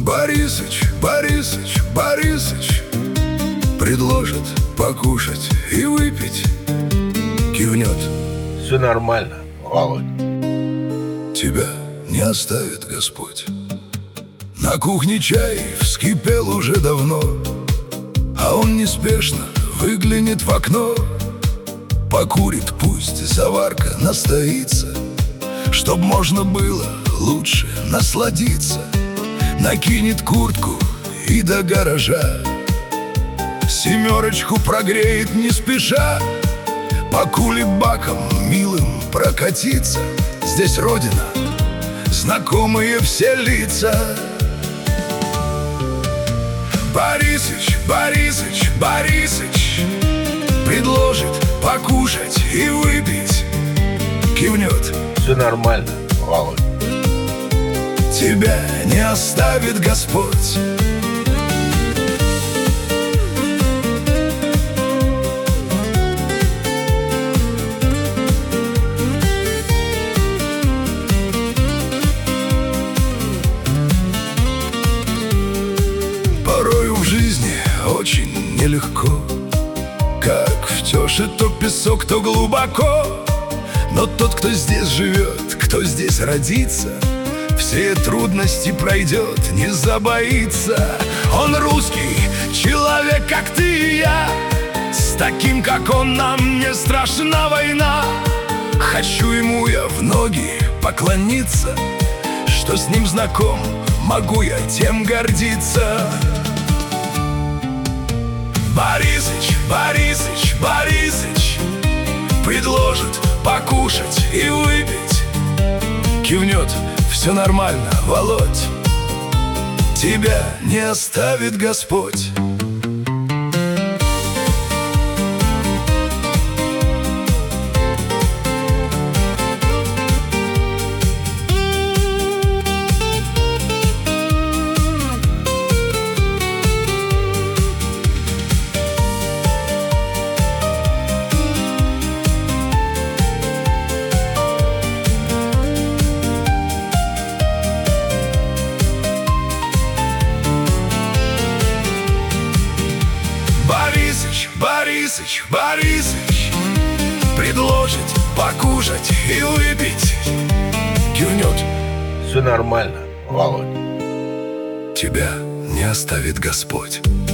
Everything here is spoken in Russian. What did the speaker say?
Борисыч, Борисыч, Борисыч предложит покушать и выпить. Кивнет: все нормально, Володь. тебя не оставит Господь. На кухне чай вскипел уже давно, а он неспешно выглянет в окно. Покурит, пусть заварка настоится, чтоб можно было лучше насладиться. Накинет куртку и до гаража семерочку прогреет не спеша. По кулебакам милым прокатиться. Здесь родина, знакомые все лица. Борисыч, Борисыч, Борисыч предложит покушать и выпить. Кивнет: все нормально, Володь. тебя не оставит Господь. Порою в жизни очень нелегко, как в тёше то песок, то глубоко. Но тот, кто здесь живет, кто здесь родится, все трудности пройдет, не забоится. Он русский человек, как ты и я. С таким, как он, нам не страшна война. Хочу ему я в ноги поклониться, что с ним знаком, могу я тем гордиться. Борисыч, Борисыч, Борисыч предложит покушать и выпить. Кивнет: все нормально, Володь, тебя не оставит Господь. Борисыч, Борисыч предложит покушать и выпить. Кивнет: все нормально, Володь. тебя не оставит Господь.